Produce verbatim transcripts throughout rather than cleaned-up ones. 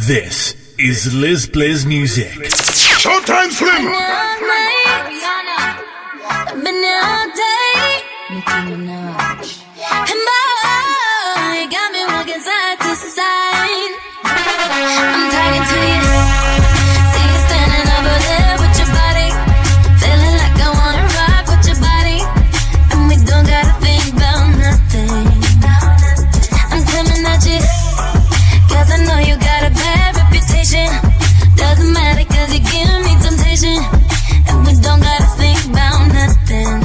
This is Liz Blizz Music. Showtime Slim! I've been here all day. Nicki Minaj. And boy, you got me walking side to side. I'm talking to you. See you standing over there with your body. Feeling like I wanna rock with your body. And we don't gotta think about nothing. I'm coming at you, cause I know you got a bad reputation. Doesn't matter cause you give me temptation. And we don't gotta think about nothing.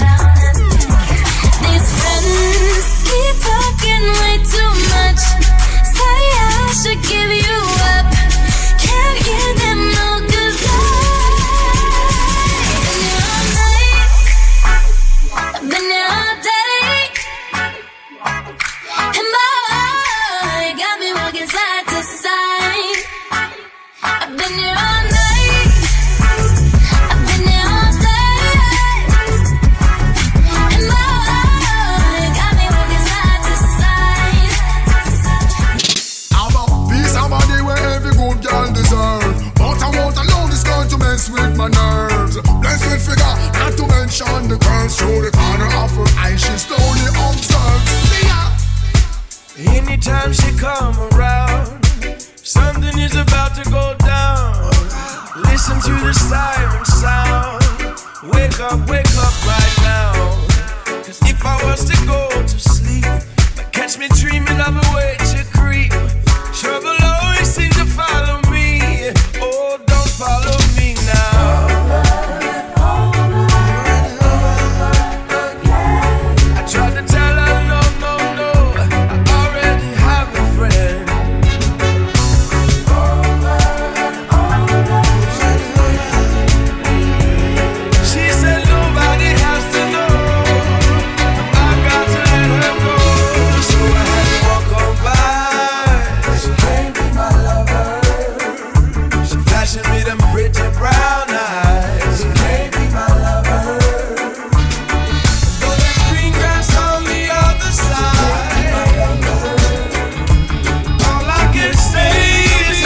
These friends keep talking way too much. Say I should give you up. Can't hear them no cause I've been here all night. I've been here all day. And boy, you got me walking side to side. I've been here all night. With my nerves, blessed figure, not to mention the girls through the corner of her eye, she slowly observes. See ya. Anytime she come around, something is about to go down. Listen to the siren sound. Wake up, wake up right now. Cause if I was to go to sleep, catch me dreaming of a way to creep. Trouble always seems to follow me. Oh, don't follow me now. I tried to tell her no, no, no, I already have a friend. She said nobody has to know. I got to let her go. So I had to walk on by. She can't be my lover. She flashing me them pretty brown eyes. She can't be my lover. Though there's green grass on the other side, all I can say is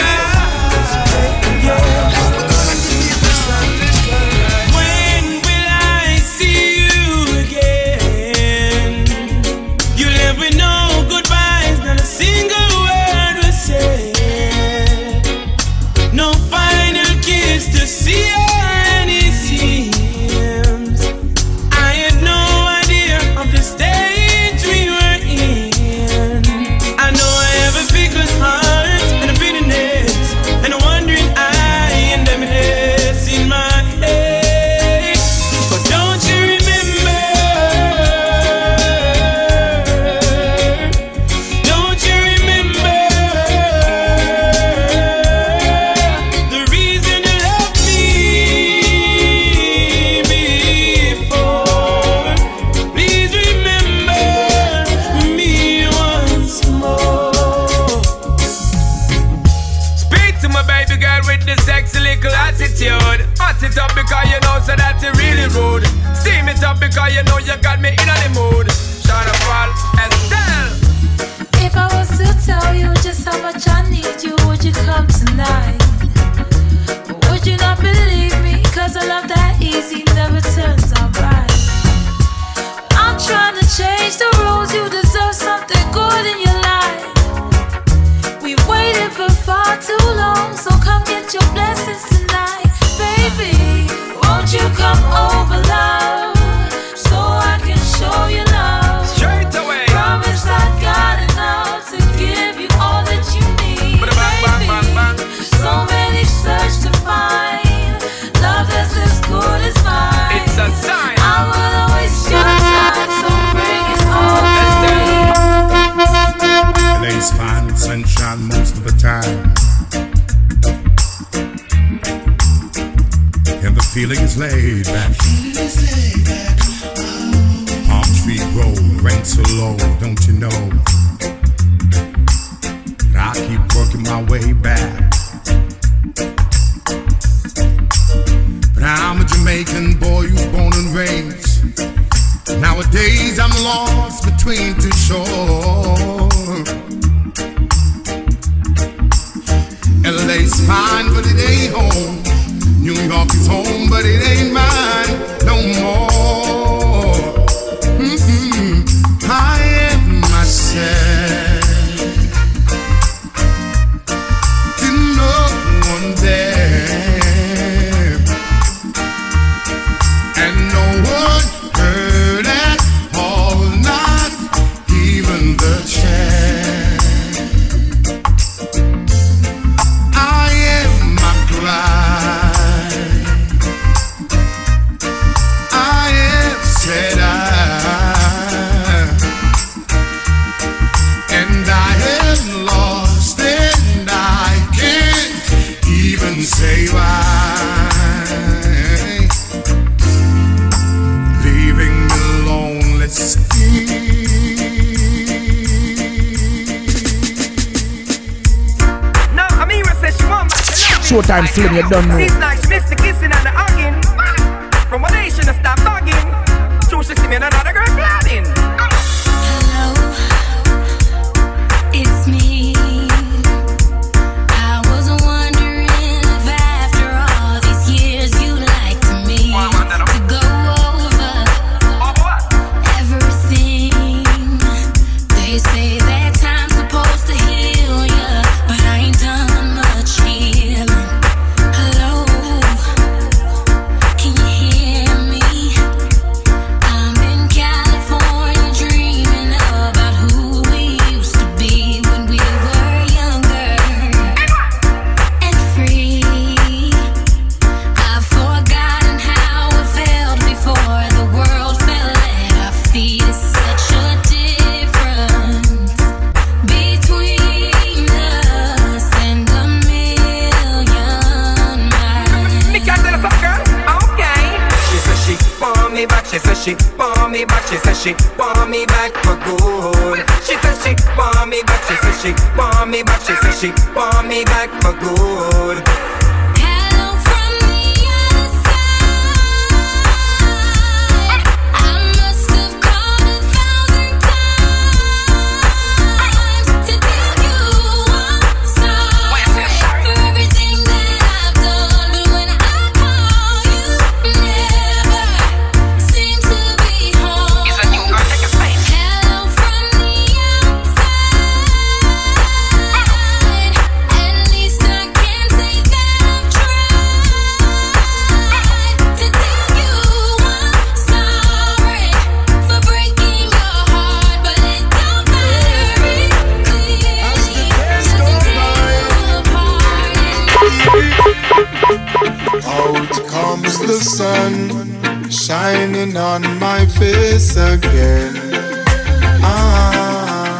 when will I see you again? You left with no goodbyes, not a single word was said. No final kiss to see any seams. I had no idea of the stage we were in. I know I have a fickle heart and a bitterness and a wandering eye and emptiness in my head. But don't you remember? Don't you remember the reason you left me before? Please remember me once more. Speak to my baby girl with the sexy little attitude. Hot it up because you know so that you really rude. Steam it up because you know you got me in the mood. Shana Paul, Estelle. If I was to tell you just how much I need you, would you come tonight? Or would you not believe me? Cause a love that easy never turns out right. I'm trying to change the rules, you deserve something good in your life. We've waited for far too long, so come get your blessings tonight. Baby, won't you come over, love, so I can show you love. Straight away. Promise I got enough to give you all that you need, Bang, bang, bang, bang. baby. So many search to find love that's as good as mine. It's a sign. I will always your time, so bring it on. The day's fine with sunshine most of the time, and the feeling is laid back. Palm tree grow, rain so low, don't you know that I keep working my way back. But I'm a Jamaican boy who's born and raised. Nowadays I'm lost between two shores. mine, but it ain't home. New York is home, but it ain't mine no more. Mm-hmm. I am myself. Didn't no one there, and no one heard at all, not even the chair. I am my pride. I am said I, and I am lost, and I can't even say why. Leaving me alone, let's speak. No, I mean, we say she want Showtime Slim, you don't know. She's like, she missed the kissing and the hugging. From what they should have stopped bugging. True, she see me and another girl planning. Hello, it's me. I was wondering if after all these years you'd like to meet to go over everything. They say that time's supposed to heal ya, but I ain't done much healing. Hello, can you hear me? I'm in California dreaming about who we used to be when we were younger and free. I've forgotten how it felt before the world fell at our feet. It's such a difference between us and a million miles. Me can't tell us up, girl. Okay. She said she want me back. She said she want me back. She said she want me back for good. She said she want me back. She said she want me back. She said she want me back for good. Hello from the other side. I must have called a thousand times to tell you I'm sorry for everything that I've done. But when I call you, never seem to be home. Hello from the outside. At least I can say that I've tried to tell you I'm sorry for breaking your heart, but it don't matter. It clearly doesn't tear you apart. Out comes the sun, shining on my face again. Ah,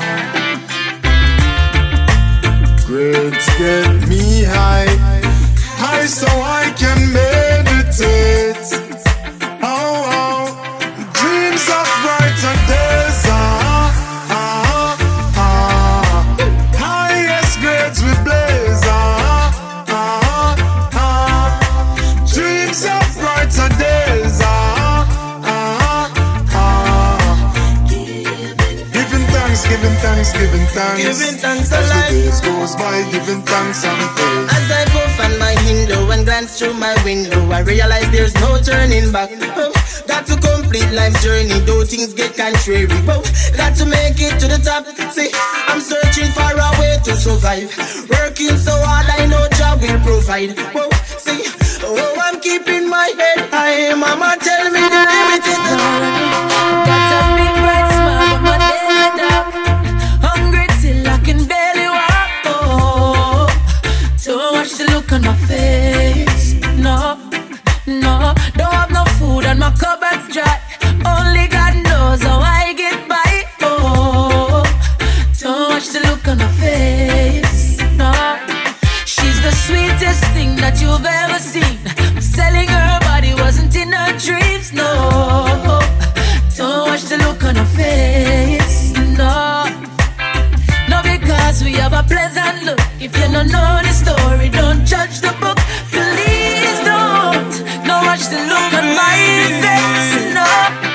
grades get me high, high so I can meditate. Oh, oh, dreams of brighter days. Ah, ah, ah, highest grades we blaze. Ah, ah, ah, dreams of brighter days. Ah, ah, ah, giving thanks, giving thanks, giving thanks. Giving thanks As the alive. days goes by, giving thanks and praise. As I puff on my window and glance through my window, I realize there's no turning back. Oh, got to complete life's journey, though things get contrary. Oh, got to make it to the top. See, I'm searching for a way to survive. Working so hard, I know job will provide. Oh, see, oh, I'm keeping my head high. Mama tell me the limit is the Got a big bright smile, but my day dark. Hungry till I can barely walk. Oh, don't watch the look on my face. No, no, don't have no food and my cupboard's dry. Only God knows how I get by. Oh, don't watch the look on my face. No, she's the sweetest thing that you've ever seen. Selling her body wasn't in her dreams. No, don't watch the look on her face. No, no, because we have a pleasant look. If you don't know the story, don't judge the book. Please don't. No, watch the look on my face. No.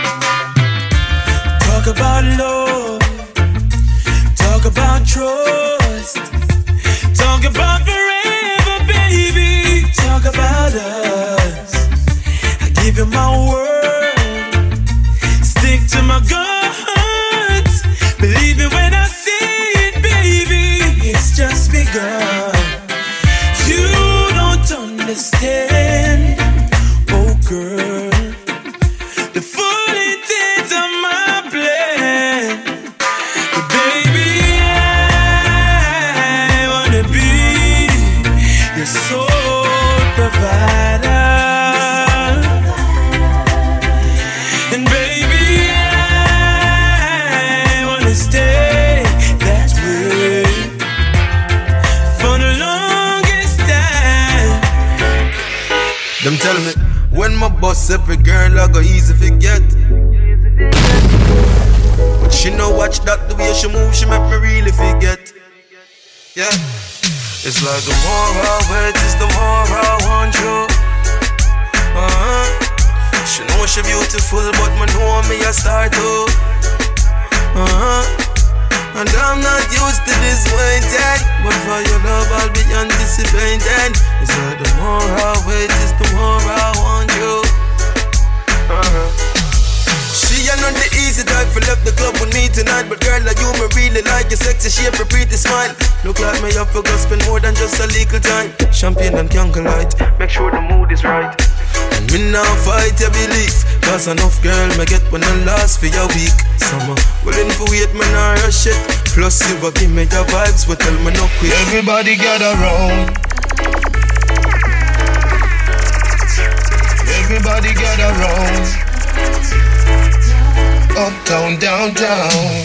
Talk about love. Talk about trust. Talk about forever girl. You don't understand, oh girl, the full intent of my plan. But baby, I wanna be your soul provider. And baby, I wanna stay that way for the longest time. Them tell me, when my boss every girl I go easy forget. But she no watch that the way she move, she make me really forget. Yeah, it's like the more I wait, is the more I want you. Uh-huh. She know she beautiful, but me know me a star too. Uh-huh. And I'm not used to this waiting, but for your love I'll be anticipating. It's like the more I wait, is the more I want you. Uh-huh. She ain't not the easy type for left the club with me tonight, but girl like you me really like your sexy shape, your pretty smile. Look like me have to go spend more than just a little time. Champagne and candlelight, make sure the mood is right. And me now fight your belief, cause enough girl me get when I last for your week. Summer willing for wait, me nah rush it. Plus you will give me your vibes, but tell me no quick. Everybody gather round. Everybody gather round. Uptown, downtown.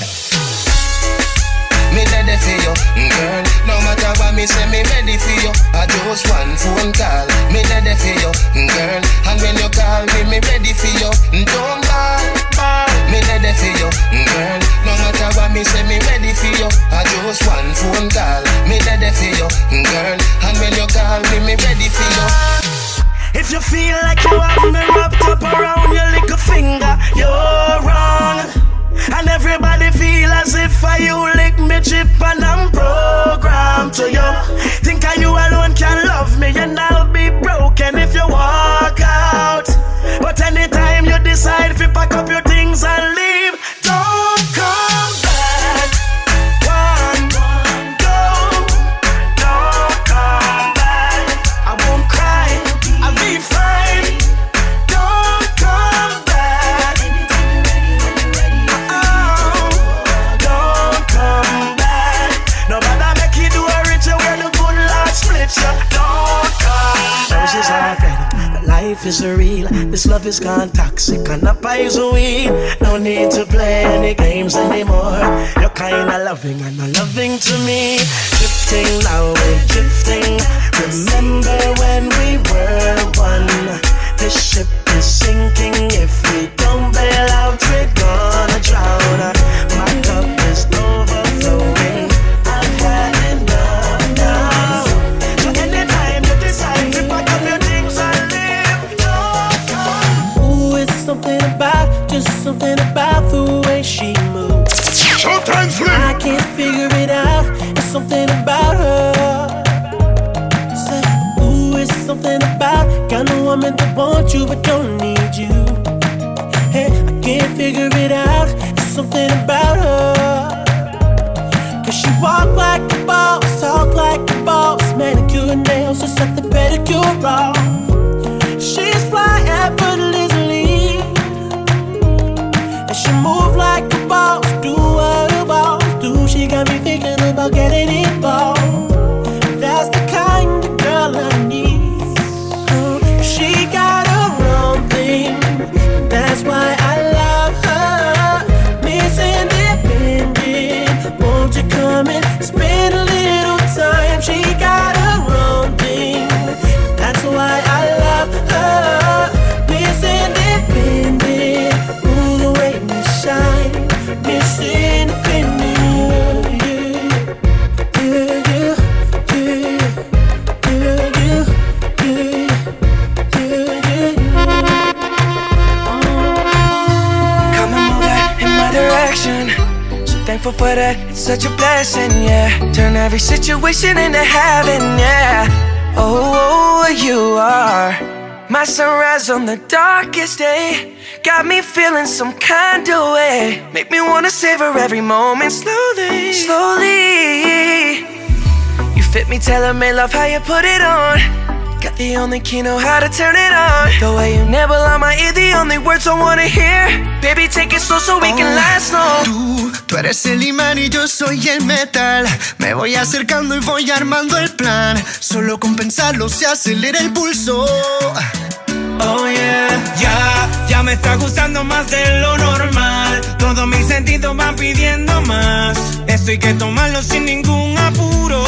Me ready for you, girl. No matter what me say, me ready for you. I just one phone call. Me ready for you, girl. And when you call me, me ready for you. Don't call, call. Me ready for you, girl. No matter what me say, me ready for you. I just one phone call. Me ready for you, girl. And when you call me, me ready for you. If you feel like you have me wrapped up around your little finger, you're wrong. And everybody feel as if I you lick me chip and I'm programmed to you. Think I you alone can love me and I'll be broken if you walk out. But anytime you decide if you pack up your things and leave, don't come back. One, go, don't come back. I won't cry, I'll be fine. Don't come back. Oh, don't come back. No matter make you do a rich where the good Lord split you. Don't come back. Roses are red, but life is real. This love is gone toxic and up is weed. No need to play any games anymore. You're kinda loving and not loving to me. Drifting now, we're drifting. Remember when we were one? This ship is sinking. If we don't bail out, we're gonna drown. My cup is overflowing. I've had enough now. So anytime you decide to pack up your things and leave, don't come. Ooh, it's something about, just something about the way she moves. Showtime Slim. I can't figure it out. It's something about her. Say, ooh, it's something about kind of woman that wants you but don't need you. Hey, I can't figure it out. It's something about her. Cause she walk like a boss, talk like a boss. Manicure and nails, just set the pedicure off. She's fly effortlessly. And she move like a boss, do what a boss do. She got me thinking about getting involved. That's the kind of girl I need. Oh, she got her own thing. That's why I love her. Miss Independent, won't you come and spend a little time? She got her own thing. That's why I love her. Miss Independent, ooh, the way we shine. Miss Independent, yeah, yeah, yeah, yeah, yeah, yeah, yeah, yeah, yeah. Coming over in my direction, so thankful for that, it's such a blessing, yeah. Turn every situation into heaven, yeah. Oh, you are my sunrise on the darkest day. Got me feeling some kind of way. Make me wanna savor every moment slowly, slowly. Fit me, tailor-made, love how you put it on. Got the only key, know how to turn it on. The way you nibble on my ear, the only words I wanna hear. Baby, take it slow so we can last long. Tú, tú eres el imán y yo soy el metal. Me voy acercando y voy armando el plan. Solo con pensarlo se acelera el pulso. Oh yeah, ya, ya me está gustando más de lo normal. Todos mis sentidos van pidiendo más. Esto hay que tomarlo sin ningún apuro.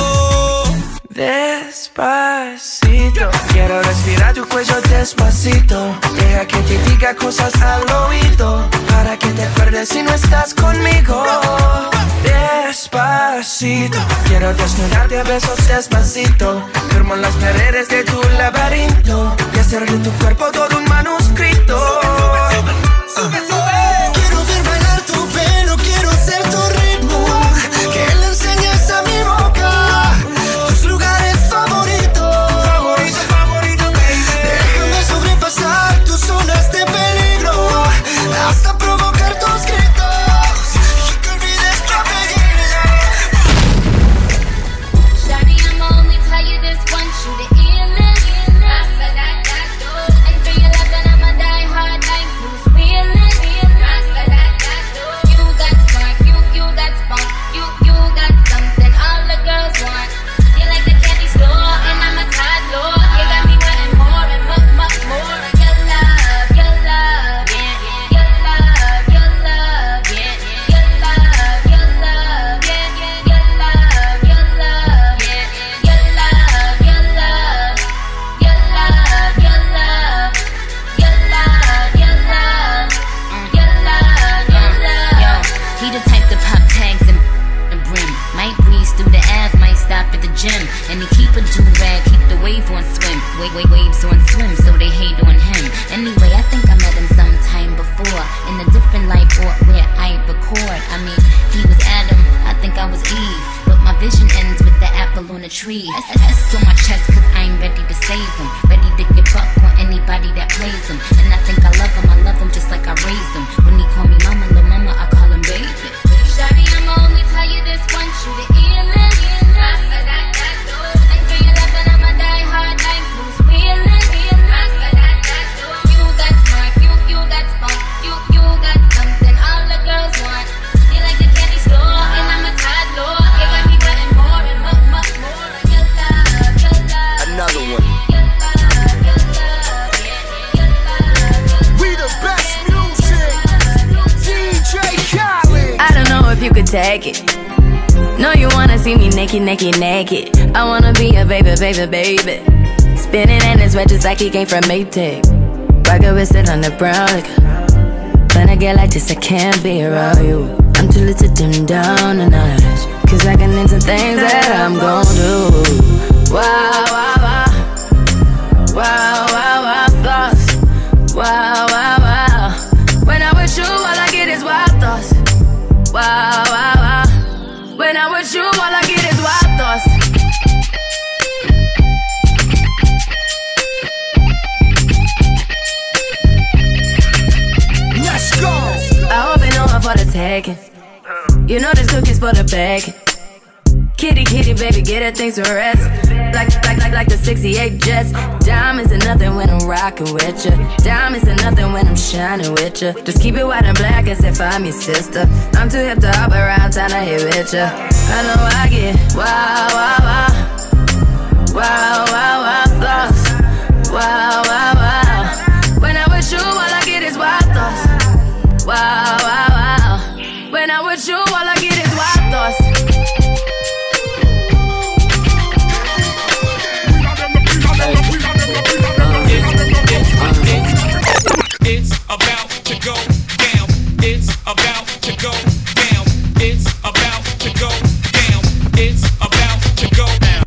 Despacito, quiero respirar tu cuello despacito. Deja que te diga cosas al oído, para que te acuerdes si no estás conmigo. Despacito, quiero desnudarte a besos despacito. Firmo las paredes de tu laberinto y hacer de tu cuerpo todo un manuscrito. Sube, sube, sube. Quiero ver bailar tu pelo, quiero ser tu ritmo. Que le enseñes a mi boca tus lugares favoritos. Favorito, favorito, baby. Déjame sobrepasar tus zonas de peligro hasta provocar tus gritos y que olvides tu apellido. Shawty, I'ma only tell you this once, you the illest. I said that, that, door. And for your love, then I'ma die hard like Bruce Willis. I said that, that, door. You got spark, you, you got spunk, you, you got something all the girls want. You like the candy store, and I'm a toddler. You got me wanting more and much, much more. Your love, your love, yeah, yeah. Your love, your love, yeah, yeah. Your love, your love, yeah, yeah. Your love, your love, yeah, yeah. Your love, your love, your love, your love, your love, your love, your love, your love. Yo, he the type to pop tags and the brim. Might breeze through the Ave, might stop at the gym. And he keep a do-rag, keep the wave on swim. Wait, wait, waves on swim, so they hate on him. Anyway, I think I met him sometime before, in a different life or where I record. I mean, he was Adam, I think I was Eve. But my vision ends with the apple on a tree. S on my chest, cause I'm ready to save him. Ready to get buck on anybody that plays him. And I think I love him, I love him just like I raised him. When he call me mama, lil' mama, I call him baby. Shawty, I'ma only tell you this once, you the illest. I said that, that, door. And for your love, then I'ma die hard like Bruce Willis. I said that, that, door. You got spark, you, you got spunk, you, you got something all the girls want. You like the candy store, and I'm a toddler. You got me wanting more and much, much more. Your love, your love. Another one. Your love, your love, yeah, your love. We the best music. D J Khaled. I don't know if you could take it. No, you wanna see me naked, naked, naked. I wanna be a baby, baby, baby. Spinning in his red just like he came from Maytag. Rocket with it on the brown like. When I get like this, I can't be around you. I'm too little to dim down a notch. Cause I can into things that I'm gon' do. Wow, wow, wow. Wow, wow, wow, thoughts. Wow, wow, wow. When I'm with you, all I get is wild thoughts. Wow, wow, wow. When I'm with you, all I get is wild thoughts. Let's go. I hope you know I'm for the taking. You know this cookie's for the bag. Kitty, kitty, baby, get her things to rest. Like, like, like, like the sixty-eight Jets. Diamonds are nothing when I'm rocking with ya. Diamonds are nothing when I'm shining with ya. Just keep it white and black as if I'm your sister. I'm too hip to hop around town to hit with ya. I know I get wow, wow, wow. Wow, wow, wow, thoughts. Wow, wow, wow. When I'm with you, all I get is wild thoughts. Wow, wow, wow. When I'm with you, all I get is wild thoughts. It's about to go down. It's about to go down. It's about to go down. It's about to go down.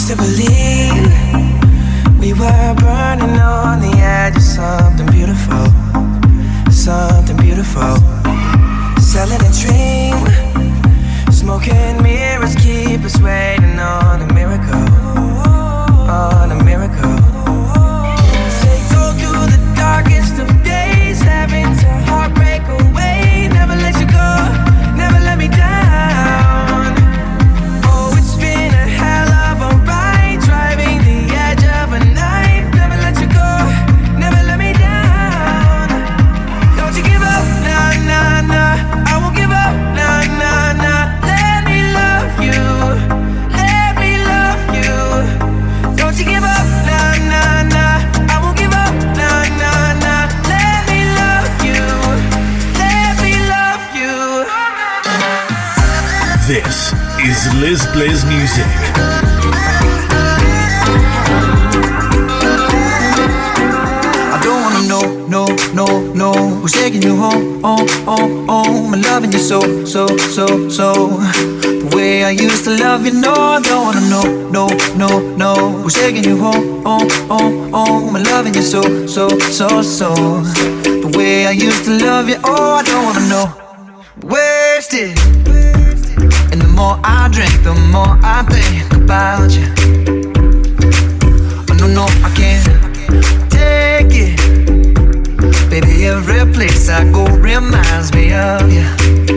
used to believe we were burning on the edge of something beautiful, something beautiful. Selling a dream, smoking mirrors keep us waiting on a miracle, on a miracle. Say go through the darkest of days, having to heartbreak away. Never let you go, never let me down. Oh, it's been a hell of a ride, driving the edge of a knife. Never let you go, never let me down. Don't you give up, nah, nah, nah. I won't give up, nah, nah, nah. Let me love you, let me love you. Don't you give up, nah, nah, nah. I won't give up, nah, nah, nah. Let me love you, let me love you. This is Liz Blaze Music. I don't wanna know, no, no, no, who's taking you home, oh, oh, oh. I'm loving you so, so, so, so. The way I used to love you, no, I don't wanna know, no, no, no, who's taking you home, oh, oh, oh. I'm loving you so, so, so, so. The way I used to love you, oh, I don't wanna know. Wasted. And the more I drink, the more I think about you. Oh, no, no, I can't take it. Baby, every place I go reminds me of you.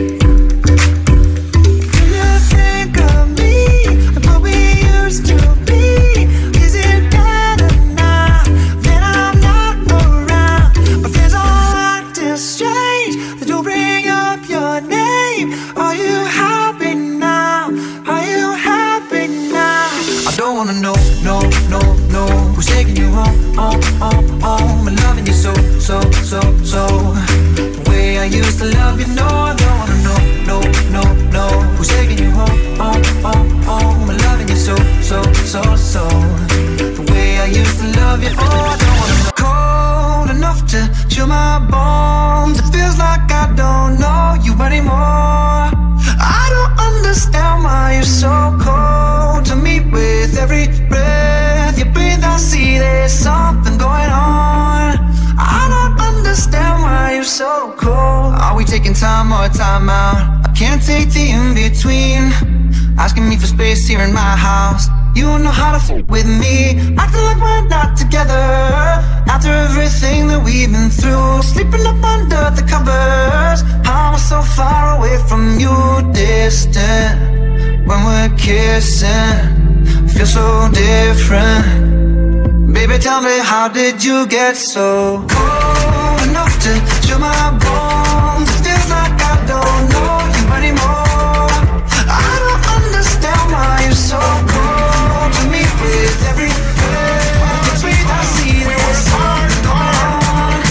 Do you think of me and what we used to be? Is it better now that I'm not around? My friends all acting strange, they don't bring up your name. Are you happy now? Are you happy now? I don't wanna know, no, no, no, who's taking you home, oh, oh, oh. I'm loving you so, so, so, so. The way I used to love you, no, I don't wanna know, no, no, no, who's taking you home, oh, oh, oh. I'm loving you so, so, so, so. The way I used to love you, oh, I don't wanna know. Cold enough to chill my bones. It feels like I don't know you anymore. I don't understand why you're so cold to me. With every breath you breathe, I see there's something going on. I don't understand why you're so cold. Are we taking time or time out? I can't take the in-between. Asking me for space here in my house. You don't know how to fool with me. Acting like we're not together after everything that we've been through. Sleeping up under the covers. I'm so far away from you, distant. When we're kissing, feel so different. Baby, tell me, how did you get so cold enough to chill my bones? It feels like I don't know you anymore. I don't understand why you're so cold to me. With every breath you breathe, I see there's something going on.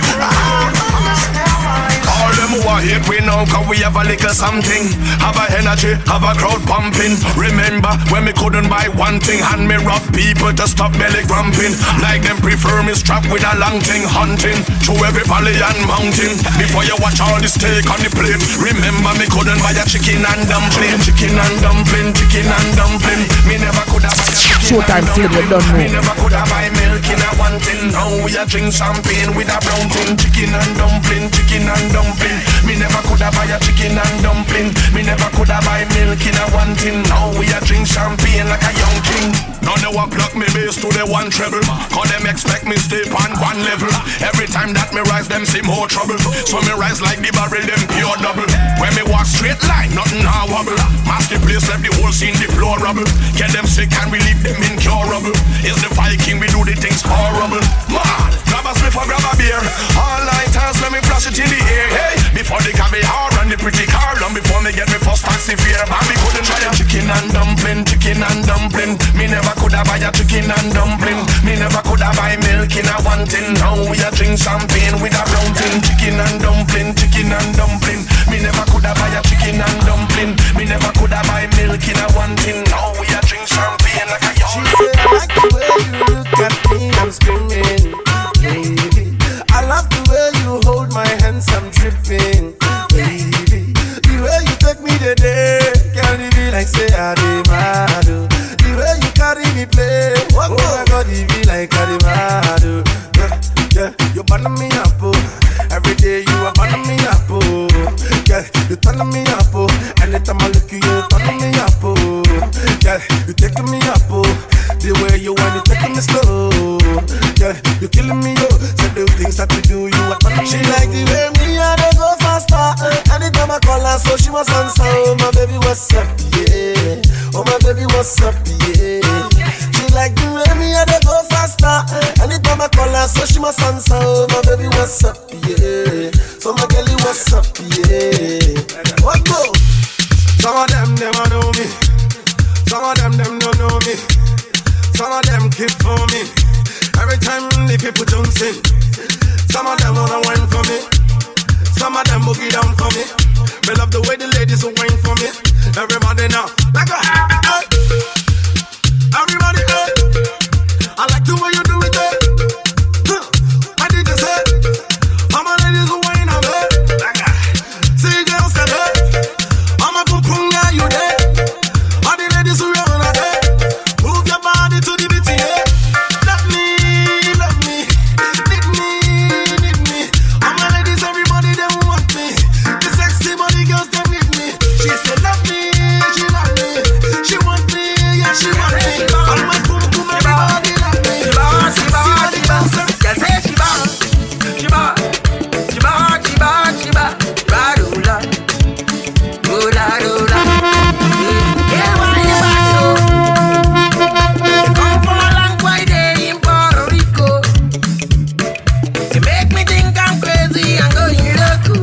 I don't understand why you're so all them who are hate we know, cause we have a little something. Have a energy, have a crowd pumping. Remember when me couldn't buy one thing, hand me rough people to stop belly grumping. Like them prefer me strapped with a long thing, hunting through every valley and mountain. Before you watch all the steak on the plate, remember me couldn't buy a chicken and dumpling. Chicken and dumpling, chicken and dumpling. Me never could have buy a chicken Showtime Slim, you don't know. Me never could have buy milk in a one thing. Now we a drink champagne with a brown thing. Chicken and dumpling, chicken and dumpling. Me never could have buy a chicken and dumpling. Me never could have buy milk in a one thing. Now we a drink champagne like a young king. Now they want block me bass to the one treble. Cause them expect me stay on one level. Every time that me rise, them see more trouble. So me rise like the barrel, them pure double. When me walk straight line, nothing now wobble. Master place left the whole scene deplorable. Get them sick and we leave them incurable. Is the Viking, we do the things horrible. Man, grab a spliff or grab a beer. All lighters, let me flash it in the air. Hey, before the caviar and the pretty car. Long before me get me first taxi fare. Man, me couldn't try a chicken and dumpling, chicken and dumpling. Me never could have buy a chicken and dumpling. Me never could have buy milk in a one tin. Now we a drink champagne with a brown tin. Chicken and dumpling, chicken and dumpling. Me never could have buy a chicken and dumpling. Me never could have buy milk in a one tin. Now we a drink champagne like a young. She said, I like the way you look at me, I'm screaming, baby. I love the way you hold my hands, I'm dripping, baby. The way you take me today, can't be like say I did mad. The way you carry me waking me up, oh. The way you want it, taking me slow. Yeah, you killing me, oh. So the things that we do, you are. She like the way me and I go faster. Anytime I call her, so she must answer. Oh my baby, what's up, yeah. Oh my baby, what's up, yeah. She like the way me and I go faster. Anytime I call her, so she must answer. Oh my baby, what's up, yeah. So my girlie, what's up, yeah. What go? Some of them, them I know me. Some of them, them don't know me. Some of them keep for me. Every time the people don't sing. Some of them wanna wine for me. Some of them boogie down for me. Me love the way the ladies will wine for me. Everybody now, like a happy day. Everybody, hey. I like the way you do it, hey. Huh. I did just say, all my ladies will wine on me. Like a, see girls say, hey. I'm a pum pum guy, you there. All the ladies who run on day. Move your body to the beat, yeah. Love me, love me, need me, need me. All my ladies, everybody, they want me. The sexy body girls, they need me. She said, love me, she love me. She want me, yeah, she want me. All my pum pum, everybody love me. She bad, she bad, she bad. Girl say she bad, she bad, she bad, she bad, she bad. Bad, oh Lord, oh Lord, oh Lord. Yeah, why you back so? You come from a long way day in Puerto Rico. You make me think I'm crazy and going loco.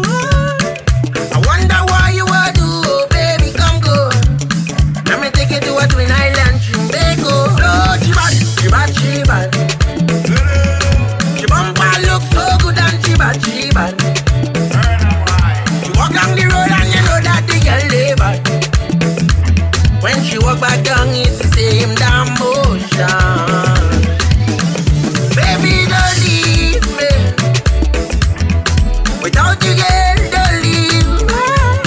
I wonder why you would do, oh baby, come go. Let me take you to a twin island, Trinbago. Oh, she bad, she bad, she bad. She bumper look so good and she bad, she bad. She walk down the road and you know that the girl they bad. When she walk back down, it's the same damn motion. Baby, don't leave me. Without you, girl, don't leave me.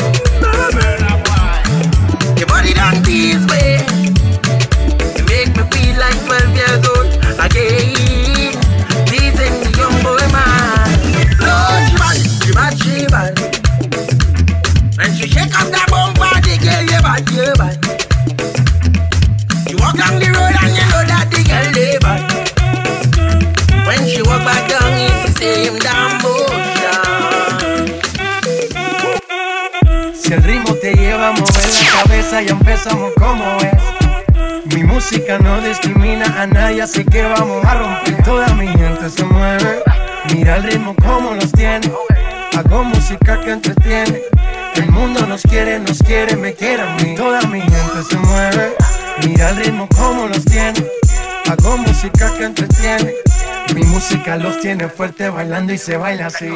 Your body don't tease me. You make me feel like twelve years old again. Teasing the young boy man. Lord, she bad, she bad, she bad. When she shake up that bumper, the girl, you bad, you bad. You walk down the road and you know that the girl they bad. When she walk back down, it's the same damn motion. Si el ritmo te lleva a mover la cabeza, ya empezamos como es. Mi música no discrimina a nadie, así que vamos a romper. Toda mi gente se mueve. Mira el ritmo como los tiene. Hago música que entretiene. El mundo nos quiere, nos quiere, me quiere a mí. Toda mi gente se mueve. Mira el ritmo como los tiene. Hago música que entretiene. Mi música los tiene fuerte bailando y se baila así.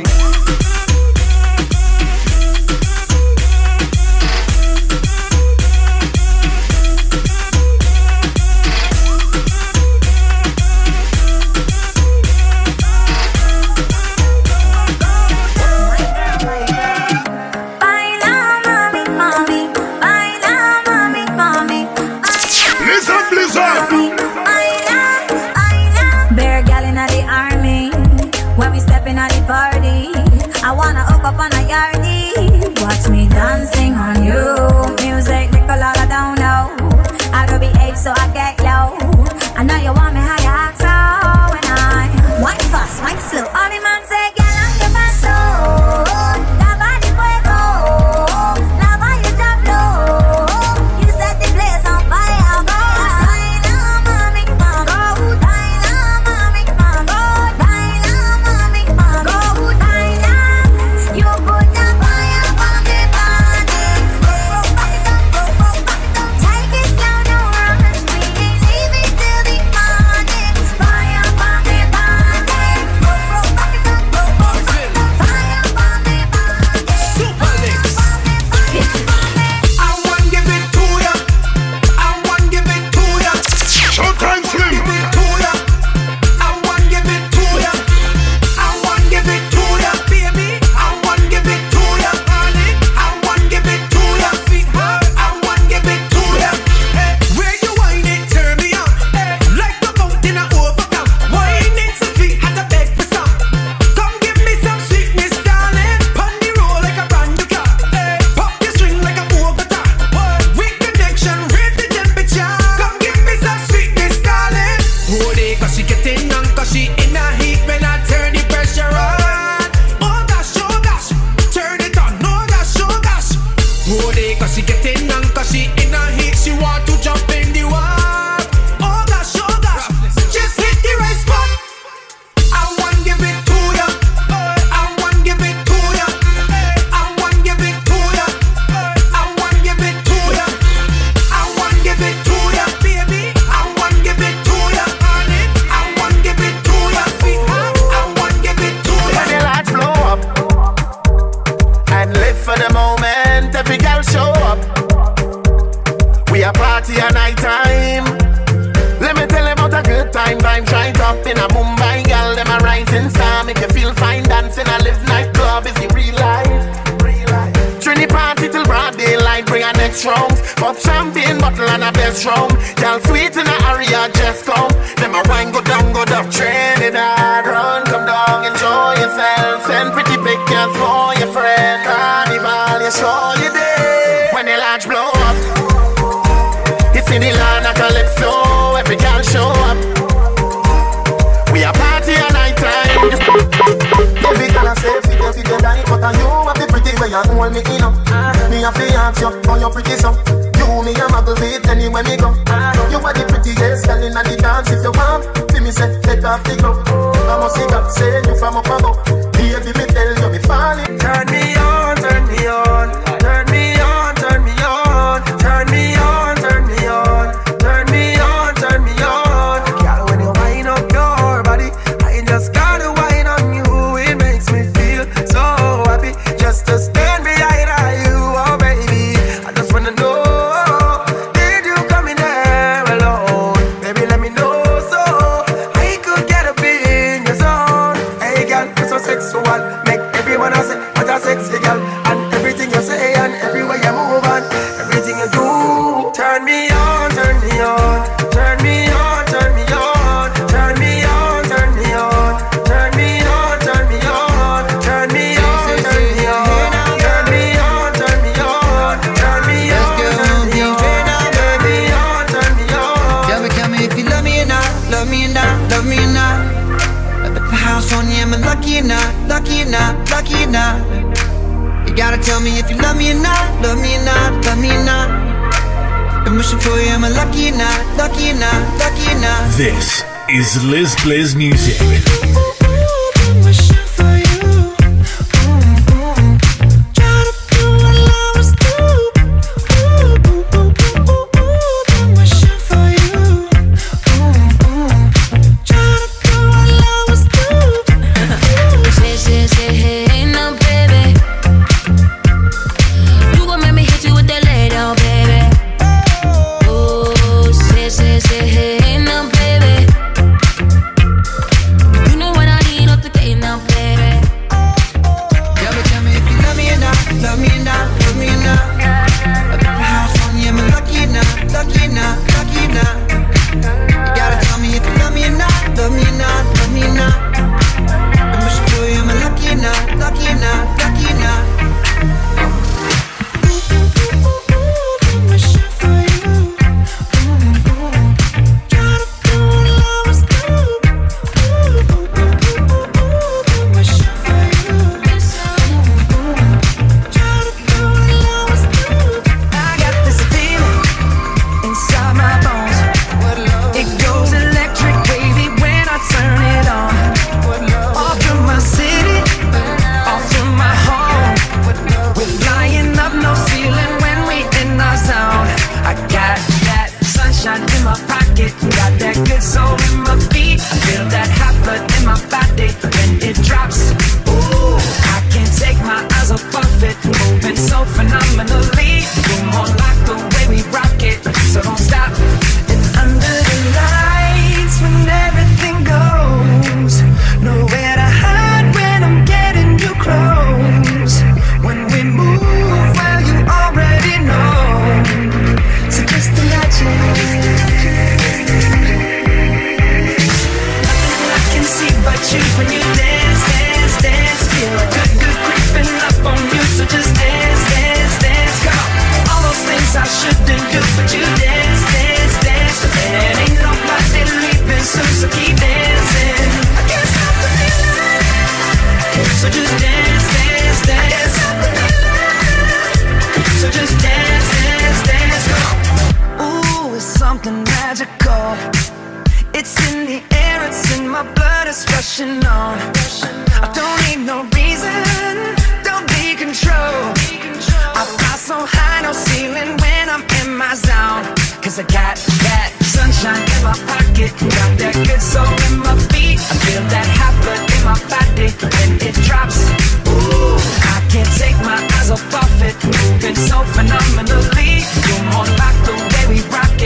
Party, I wanna hook up on a yardie. Watch me dancing on you. Music, Nicola down low. I don't behave so I get low. I know you want me how you act so. When I wine fast, wine slow. All the man say, girl, I'm your fast slow. La body fuego. La body drop low. You set the place on fire, fire. Dynamo, make it go. Dynamo, make it go. Dynamo, make it go. You put the fire on the body. party at night time. Let me tell you about a good time. Vibes right up in a Mumbai, girl. Them a rising star, make you feel fine dancing. I live nightclub, is it real life? Trini party till broad daylight, bring a next round. Pop champagne bottle and a best round. Y'all sweet in a area, just come. Them a wine go down, go down. Trinidad, run, come down, enjoy yourself. Send pretty pictures for your friend. Carnival, you show you there. When the large blow up, it's in the land of Calypso. Every girl show up. We a party at night time. Every girl a say, fit you, fit you like, but you have the pretty way and hold me in up. Me a fi ask you, how you pretty so? You, me a muggle fit anywhere me go. You are the prettiest girl inna the dance. If you want, see me say, take off the glove. I must see God say you from up above. Baby, me tell you me falling. Turn me on, turn me on, turn me on, turn me on, turn me on, turn me on, turn me on, turn me on. Girl, when you wind up your body, I just gotta wind on you. It makes me feel so happy just to stand behind you, oh baby. I just wanna know, did you come in there alone? Baby, let me know so I could get a bit in your zone. Hey girl, you're so sexual, make everyone else say what a sexy girl. And everything you say and everywhere you move on, everything you do, turn me on, turn me on, turn me on, turn me on, turn me on, turn me on, turn me on, turn me on, turn me on, turn me on, turn me on, turn me on, turn me on, turn me on, turn me on, turn me on. Tell me, tell me if you love me or not, love me or not, love me or not. At the house on you, am I lucky or not, lucky or not, lucky or not? You gotta tell me if you love me or not, love me or not, love me or not. I'm wishing for you, am I lucky or not, lucky or not, lucky or not? This is Liz Blaze Music. Moving so phenomenally, you're more like the way we rock it.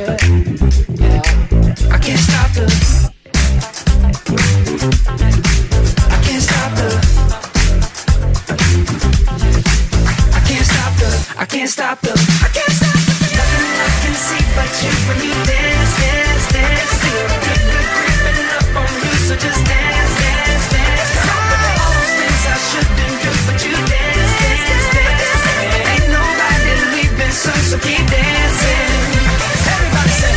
I can't stop the. I can't stop the. I can't stop the. I can't stop the. I can't stop the. Nothing I can see but you when you dance, dance, dance. Feel good, good creeping up on you, so just dance, dance, dance. All those things I shouldn't do, but you dance, dance, dance. Ain't nobody leaving soon, so keep dancing. Everybody say.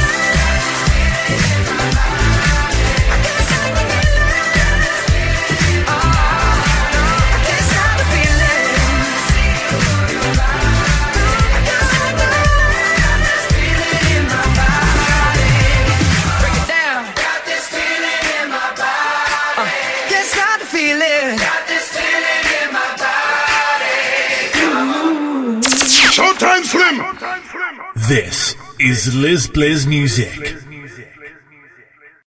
Showtime Slim! This is Liz Blaze Music.